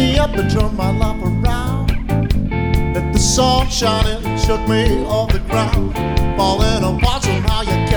me up and turned my life around. Let the sun shine and shook me off the ground. Falling apart somehow, you kept